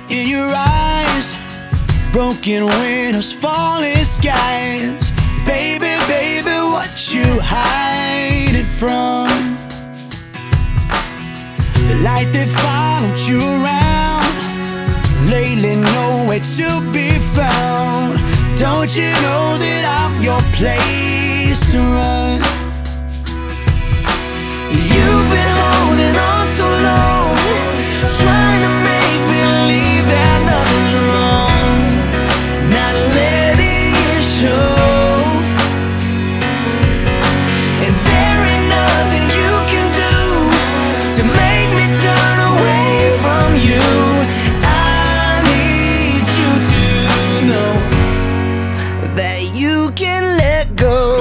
in your eyes, broken windows, falling skies. Baby, baby, what you hiding from? The light that followed you around, lately nowhere to be found. Don't you know that I'm your place to run? You've been holding on so long, trying to make believe that nothing's wrong, not letting it show. And there ain't nothing you can do to make me turn away from you. I need you to know that you can let go.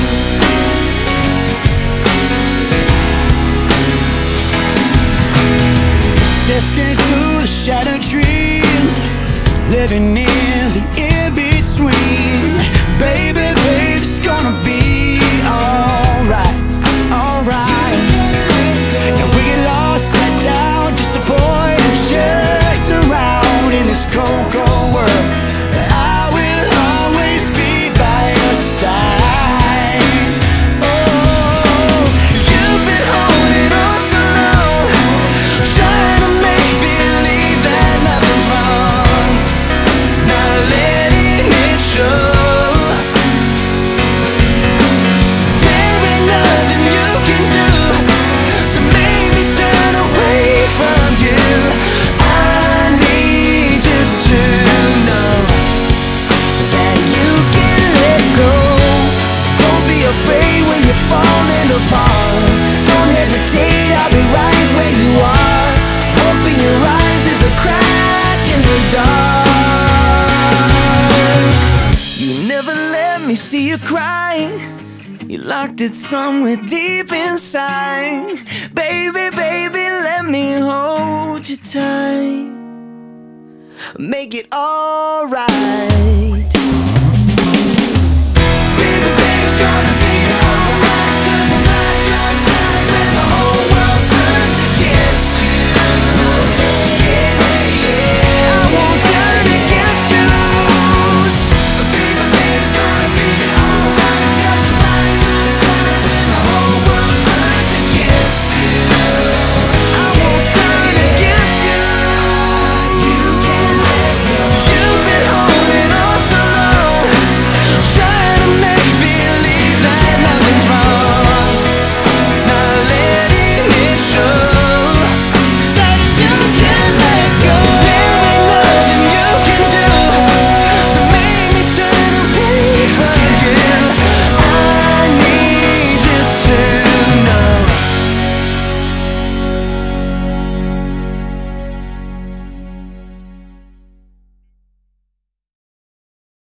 Sifting through the shattered dreams, living in the in-between. Baby, babe, it's gonna be alright, alright. And we get lost, sat down, disappointed, and checked around in this cold, cold world. I will always be by your side. Oh, you've been holding on so long, trying to make believe that nothing's wrong, not letting it show. There ain't nothing you can do to make me turn away from you. I need you to know that you can let go. Don't be afraid when you're falling apart. Don't hesitate, I'll be right where you are. Open your eyes, there's a crack in the dark. You never let me see you cry, you locked it somewhere deep inside. Baby, baby, let me hold you tight, make it alright.